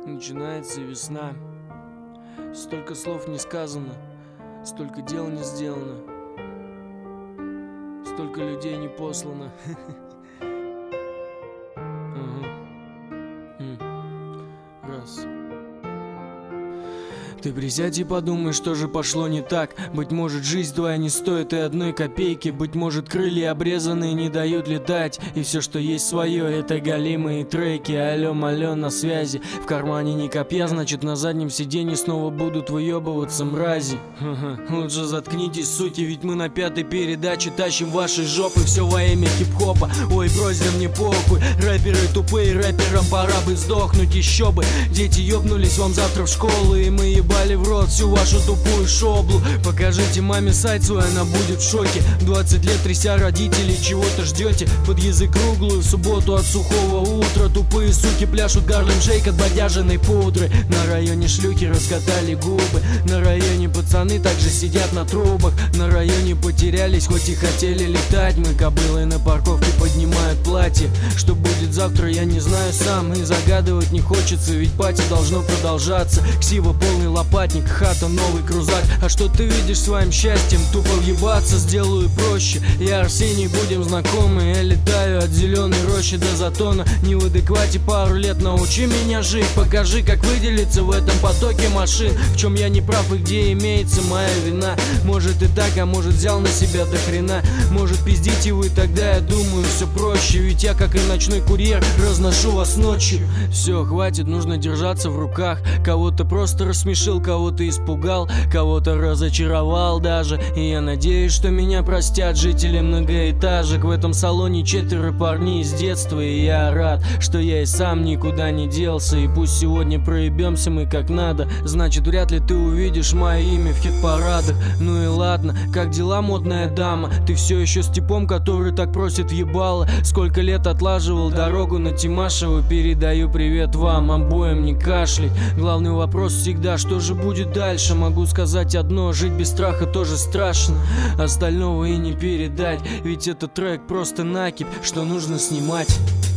Начинается весна. Столько слов не сказано, столько дел не сделано, столько людей не послано. Раз. Ты присядь и подумай, что же пошло не так. Быть может, жизнь твоя не стоит и одной копейки. Быть может, крылья обрезанные не дают летать. И все, что есть свое, это галимые треки. Алло, малё, на связи. В кармане не копья, значит на заднем сиденье снова будут выебываться мрази. Лучше заткнитесь, суки, ведь мы на 5-й передаче тащим ваши жопы. Все во имя хип-хопа. Ой, брось, да мне похуй. Рэперы тупые, рэперам пора бы сдохнуть. Еще бы, дети ёбнулись вам завтра в школу, и мы ебали в рот всю вашу тупую шоблу. Покажите маме сайт свой, она будет в шоке. 20 лет тряся родителей, чего-то ждете. Под язык круглую в субботу от сухого утра. Тупые суки пляшут Гарлем Шейк от бодяженной пудры. На районе шлюхи раскатали губы. На районе пацаны также сидят на трубах. На районе потерялись, хоть и хотели летать. Мы кобылы на парковке поднимают платье. Что будет завтра, я не знаю сам. И загадывать не хочется, ведь пати должно продолжаться. Ксива полный лопатник, хата, новый крузак. А что ты видишь своим счастьем? Тупо въебаться, сделаю проще. Я Арсений, будем знакомы. Я летаю от зеленой рощи до Затона. Не в адеквате пару лет, научи меня жить. Покажи, как выделиться в этом потоке машин. В чем я не прав и где имеется моя вина. Может и так, а может взял на себя до хрена. Может пиздите вы, тогда я думаю все проще. Ведь я, как и ночной курьер, разношу вас ночью. Все, хватит, нужно держаться в руках. Кого-то просто рассмешил, кого-то испугал, кого-то разочаровал даже. И я надеюсь, что меня простят жители многоэтажек. В этом салоне 4 парней из детства. И я рад, что я и сам никуда не делся. И пусть сегодня проебемся мы как надо, значит вряд ли ты увидишь мое имя в хит-парадах. Ну и ладно, как дела, модная дама? Ты все еще с типом, который так просит въебало? Сколько лет отлаживал дорогу на Тимашево? Передаю привет вам обоим, не кашлять. Главный вопрос всегда, что же будет дальше? Могу сказать одно: жить без страха тоже страшно. Остального и не передать, ведь этот трек просто накипь, что нужно снимать.